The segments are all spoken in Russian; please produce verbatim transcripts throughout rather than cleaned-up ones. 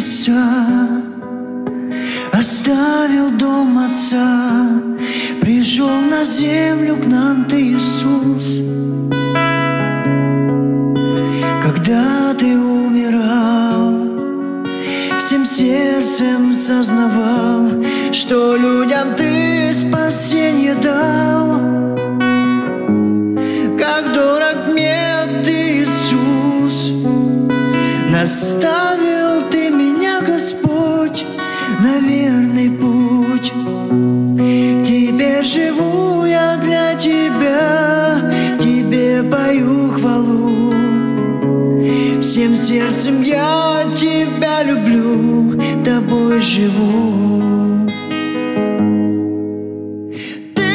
небеса, оставил дом отца, пришел на землю к нам ты, Иисус. Когда ты умирал, всем сердцем сознавал, что людям ты спасенье дал. Как дорог мне ты, Иисус, наставил ты меня, Господь, на верный путь. Теперь живу я для Тебя, Тебе пою хвалу. Всем сердцем я Тебя люблю, Тобой живу. Ты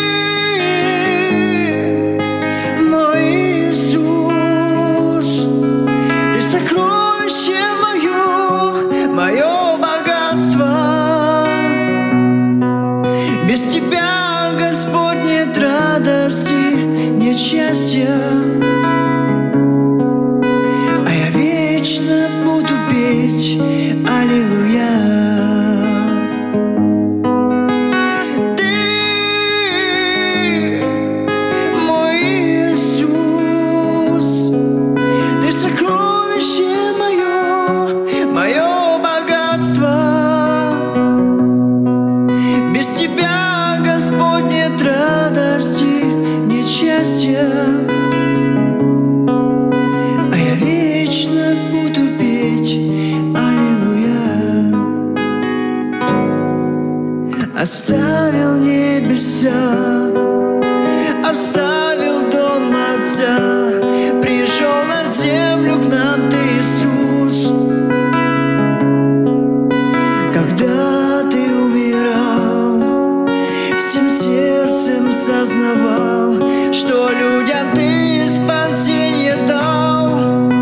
мой Иисус, Ты сокровище мое, мое богатство. Без Тебя, Господь, нет радости, нет счастья. Буду петь аллилуйя. Ты мой Иисус, Ты сокровище мое, мое богатство. Без Тебя, Господь, нет радости, нет счастья. Оставил небеса, оставил дом отца, пришел на землю к нам ты, Иисус. Когда ты умирал, всем сердцем сознавал, что людям ты спасенье дал.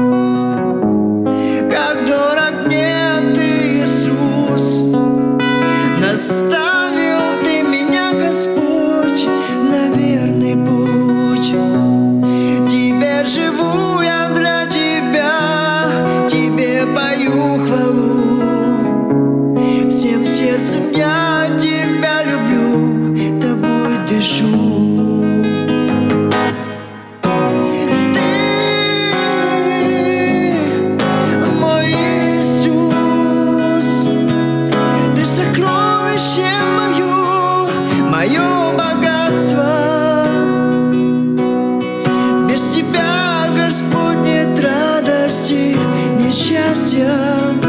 Как дорог мне ты, Иисус, наставил Господь на верный путь. Теперь живу я для Тебя, Тебе пою хвалу. Всем сердцем я Тебя люблю, Тобой дышу. Ты мой Иисус, Ты сокровище мое богатство. Без Тебя, Господь, нет радости, нет счастья.